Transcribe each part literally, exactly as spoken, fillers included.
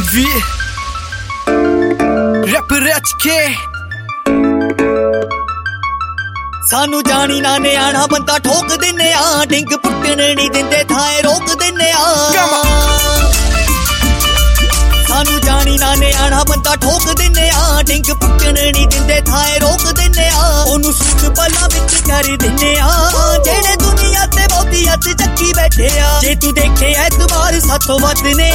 ਵੀ rap ਰਚ ਕੇ ਸਾਨੂੰ ਜਾਣੀ ਨਾ ਨਿਆਣਾ ਬੰਦਾ ਠੋਕ ਦਿੰਨੇ ਆ ਡਿੰਗ ਪੁੱਟਣ ਨਹੀਂ ਦਿੰਦੇ ਥਾਏ ਰੋਕ ਦਿੰਨੇ ਆ ਸਾਨੂੰ ਜਾਣੀ ਨਾ ਨਿਆਣਾ ਬੰਦਾ ਠੋਕ ਦਿੰਨੇ ਆ ਡਿੰਗ ਪੁੱਟਣ ਨਹੀਂ ਦਿੰਦੇ ਥਾਏ ਰੋਕ ਦਿੰਨੇ ਆ ਉਹਨੂੰ ਸੁੱਖ ਪਲਾਂ ਵਿੱਚ ਕਰ ਦਿੰਨੇ ਆ ਜਿਹੜੇ ਦੁਨੀਆ ਤੇ ਬਹੁਤੀ ਅੱਜ ਚੱਕੀ ਬੈਠੇ ਆ ਜੇ ਤੂੰ ਦੇਖੇ ਐਤਵਾਰ ਸਾਥੋਂ ਵੱਧ ਨੇ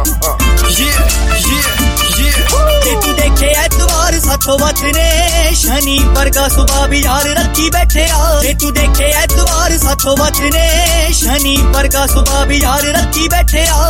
ਜੇ ਤੂੰ ਦੇਖੇ ਐਤਵਾਰ ਸਾਥੋਂ ਵੱਧ ਨੇ ਸ਼ਨੀ ਵਰਗਾ ਸੁਭਾਅ ਵੀ ਯਾਰ ਰੱਖੀ ਬੈਠੇ ਆ ਜੇ ਤੂੰ ਦੇਖੇ ਐਤਵਾਰ ਸਾਥੋਂ ਵੱਧ ਨੇ ਸ਼ਨੀ ਵਰਗਾ ਸੁਭਾਅ ਵੀ ਯਾਰ ਰੱਖੀ ਬੈਠੇ ਆ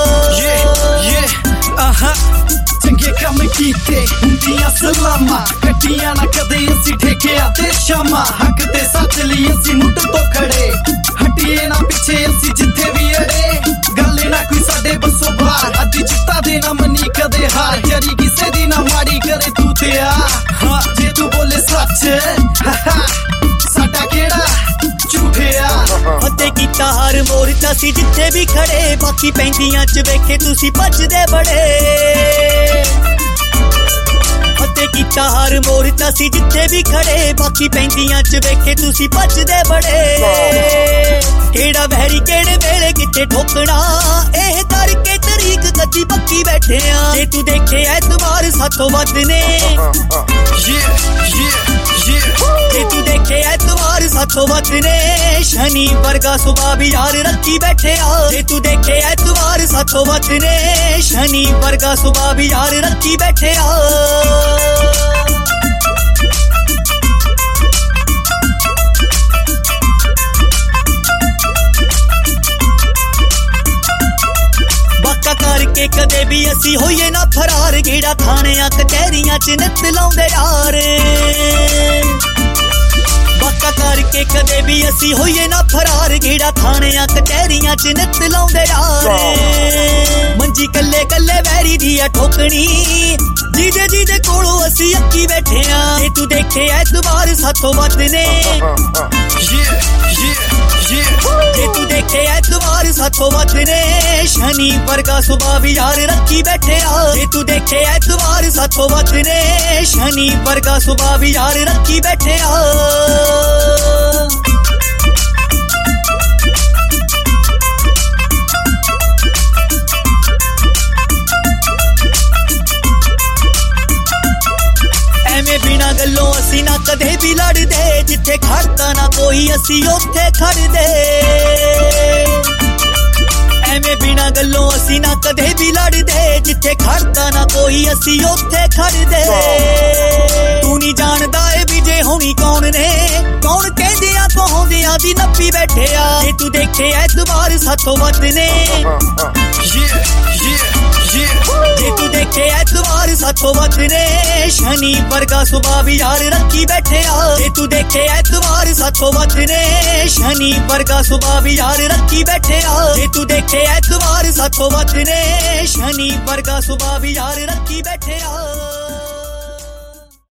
ਆਹਾ ਚੰਗੇ ਕੰਮ ਕੀਤੇ ਹੁੰਦੀਆਂ ਸਲਾਮਾਂ ਕੱਟੀਆਂ ਨਾ ਕਦੇ ਅਸੀਂ ਠੇਕਿਆ ਤੇ ਸ਼ਾਮਾਂ ਹੱਕ ਤੇ ਸੱਚ ਲਈ ਅਸੀਂ ਮੁੱਢ ਤੋਂ ਖੜੇ ਹਟੀਏ ਨਾ ਪਿੱਛੇ ਅਸੀਂ ਜਿੱਥੇ ਵੀ ਅੜੇ ਗੱਲੇ ਨਾ ਕੋਈ ਸਾਡੇ ਬੱਸੋਂ ਬਾਹਰ ਅੱਜ ਜਿੱਤਾ ਦੇ ਨਾ ਮੰਨੀ ਕਦੇ ਹਾਰ ਜਰੀ ਕਿਸੇ ਦੀ ਨਾ ਮਾੜੀ ਕਰੇ ਤੂੰ ਤੇ ਆ ਹਾਂ ਜੇ ਤੂੰ ਬੋਲੇ ਸੱਚ ਸਾਡਾ ਕਿਹੜਾ ਝੂਠਿਆ ਫਤਿਹ ਕੀਤਾ ਹਰ ਮੋਰਚਾ ਸੀ ਜਿੱਥੇ ਵੀ ਖੜੇ ਬਾਕੀ ਪੈਂਦੀਆਂ ਚ ਵੇਖੇ ਤੁਸੀਂ ਭੱਜਦੇ ਬੜੇ ਫਤਿਹ ਕੀਤਾ ਹਰ ਮੋਰਚਾ ਸੀ ਜਿੱਥੇ ਵੀ ਖੜੇ ਬਾਕੀ ਪੈਂਦੀਆਂ ਚ ਵੇਖੇ ਤੁਸੀਂ ਭੱਜਦੇ ਬੜੇ ਕਿਹੜਾ ਵਹਿਰੀ ਕਿਹੜੇ ਵੇਲੇ ਕਿੱਥੇ ਠੋਕਣਾ ਇਹ ਕਰਕੇ ਤਰੀਕ ਕੱਚੀ ਪੱਕੀ ਬੈਠੇ ਆ ਜੇ ਤੂੰ ਦੇਖੇ ਐਤਵਾਰ ਸਾਥੋਂ ਵੱਧ ਨੇ ਜੇ ਤੂੰ ਦੇਖੇ ਐਤਵਾਰ ਸਾਥੋਂ ਵੱਧ ਨੇ ਸ਼ਨੀ ਵਰਗਾ ਸੁਭਾਅ ਵੀ ਯਾਰ ਰੱਖੀ ਬੈਠੇ ਆ ਜੇ ਤੂੰ ਦੇਖੇ ਐਤਵਾਰ ਸਾਥੋਂ ਵੱਧ ਨੇ ਸ਼ਨੀ ਵਰਗਾ ਸੁਭਾਅ ਵੀ ਯਾਰ ਰੱਖੀ ਬੈਠੇ ਆ ਕਰਕੇ ਕਦੇ ਵੀ ਅਸੀਂ ਹੋਈਏ ਨਾ ਫਰਾਰ ਗੇੜਾ ਥਾਣਿਆਂ ਕਚਹਿਰੀਆਂ ਚ ਨਿੱਤ ਲਾਉਂਦੇ ਯਾਰ ਬਾਕਾ ਕਰਕੇ ਕਦੇ ਵੀ ਅਸੀਂ ਹੋਈਏ ਨਾ ਫਰਾਰ ਗੇੜਾ ਥਾਣਿਆਂ ਕਚਹਿਰੀਆਂ ਚ ਨਿੱਤ ਲਾਉਂਦੇ ਯਾਰ ਮੰਜੀ ਕੱਲੇ ਕੱਲੇ ਵੈਰੀ ਦੀ ਆ ਠੋਕਣੀ ਜਿਹਦੇ ਜਿਹਦੇ ਕੋਲੋਂ ਅਸੀਂ ਅੱਕੀ ਬੈਠੇ ਆ ਜੇ ਤੂੰ ਦੇਖੇ ਐਤਵਾਰ ਸਾਥੋਂ ਵੱਧ ਨੇ ਜੇ ਤੂੰ ਦੇਖੇ ਐਤਵਾਰ ਸਾਥੋਂ ਵੱਧ ਨੇ ਸ਼ਨੀ ਵਰਗਾ ਸੁਭਾਅ ਵੀ ਯਾਰ ਰੱਖੀ ਬੈਠੇ ਆ ਜੇ ਤੂੰ ਦੇਖੇ ਐਤਵਾਰ ਸਾਥੋਂ ਵੱਧ ਨੇ ਸ਼ਨੀ ਵਰਗਾ ਸੁਭਾਅ ਵੀ ਯਾਰ ਰੱਖੀ ਬੈਠੇ ਆ ਐਵੇਂ ਬਿਨਾਂ ਗੱਲੋਂ ਅਸੀਂ ਨਾ ਕਦੇ ਵੀ ਲੜਦੇ ਜਿੱਥੇ ਖੜਦਾ ਨਾ ਕੋਈ ਅਸੀਂ ਉੱਥੇ ਖੜਦੇ ਐਵੇਂ ਬਿਨਾਂ ਗੱਲੋਂ ਅਸੀਂ ਨਾ ਕਦੇ ਵੀ ਲੜਦੇ ਜਿੱਥੇ ਖੜਦਾ ਨਾ ਕੋਈ ਅਸੀਂ ਉੱਥੇ ਖੜਦੇ ਤੂੰ ਨਹੀਂ ਜਾਣਦਾ ਏ ਵੀ ਜੇ ਹੋਣੀ ਕੌਣ ਨੇ ਕੌਣ ਕਹਿੰਦਿਆਂ ਕਹਾਉਂਦਿਆਂ ਦੀ ਨੱਪੀ ਬੈਠੇ ਆ ਜੇ ਤੂੰ ਦੇਖੇ ਐਤਵਾਰ ਸਾਥੋਂ ਵੱਧ ਨੇ ਜੇ ਤੂੰ ਦੇਖੇ ਐਤਵਾਰ ਸਾਥੋਂ ਵੱਧ ਨੇ ਸ਼ਨੀ ਵਰਗਾ ਸੁਭਾਅ ਵੀ ਯਾਰ ਰੱਖੀ ਬੈਠੇ ਆ ਜੇ ਤੂੰ ਦੇਖੇ ਐਤਵਾਰ ਸਾਥੋਂ ਵੱਧ ਨੇ ਸ਼ਨੀ ਵਰਗਾ ਸੁਭਾਅ ਵੀ ਯਾਰ ਰੱਖੀ ਬੈਠੇ ਆ ਜੇ ਤੂੰ ਦੇਖੇ ਐਤਵਾਰ ਸਾਥੋਂ ਵੱਧ ਨੇ ਸ਼ਨੀ ਵਰਗਾ ਸੁਭਾਅ ਵੀ ਯਾਰ ਰੱਖੀ ਬੈਠੇ ਆ